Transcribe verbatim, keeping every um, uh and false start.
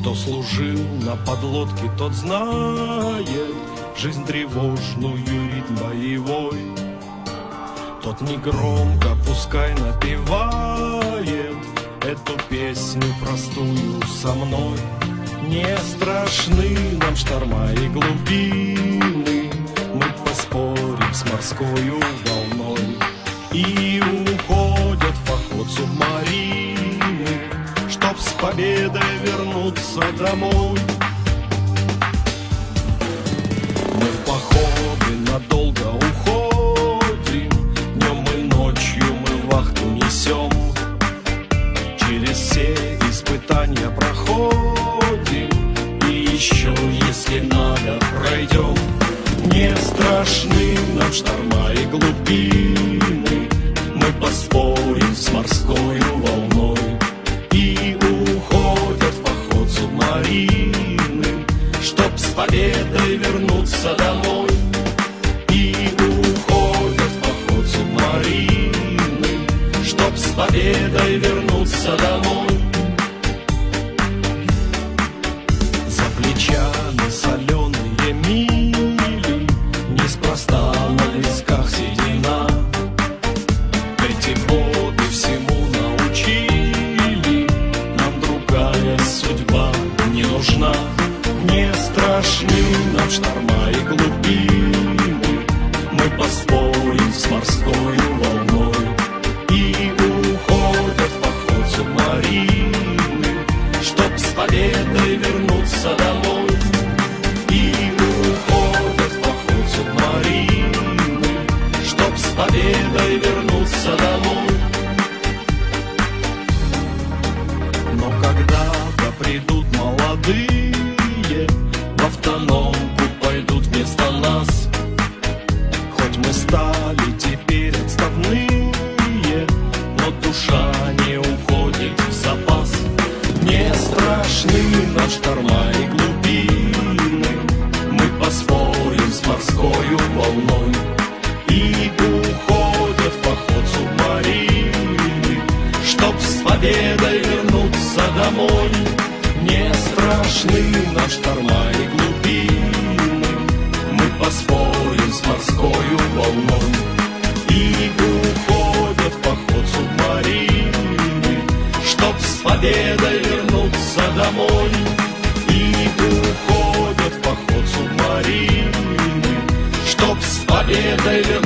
Кто служил на подлодке, тот знает жизнь тревожную, ритм боевой. Тот негромко, пускай напевает эту песню простую со мной. Не страшны нам шторма и глубины, мы поспорим с морскою волной. И уходят в поход субмарины, чтоб с победой вернуться домой. Мы в походы надолго уходим, днем и ночью мы вахту несем. Через все испытания проходим, и еще, если надо, пройдем. Не страшны нам шторма и глубины, мы поспорим с морскою волной. И уходят в поход субмарины, чтоб с победой вернуться домой. И уходят в поход субмарины, чтоб с победой вернуться домой. За плечами соленые мили, неспроста на висках седина. Эти годы всему научили, нам другая судьба не нужна. Не страшны нам шторма и глубины, мы поспорим с морскою волной. И уходят в поход субмарины, чтоб с победой вернуться домой. И уходят в поход субмарины, чтоб с победой вернуться домой. Но когда-то придут молодые, в автономку пойдут вместо нас. Хоть мы стали теперь отставные, но душа не уходит в запас. Не страшны нам шторма и глубины, мы поспорим с морскою волной. И уходят в поход субмарины, чтоб с победой вернуться домой. Не страшны нам шторма и глубины, мы поспорим с морскою волной. И уходят в поход субмарины, чтоб с победой вернуться домой. И уходят в поход субмарины, чтоб с победой вернуться домой.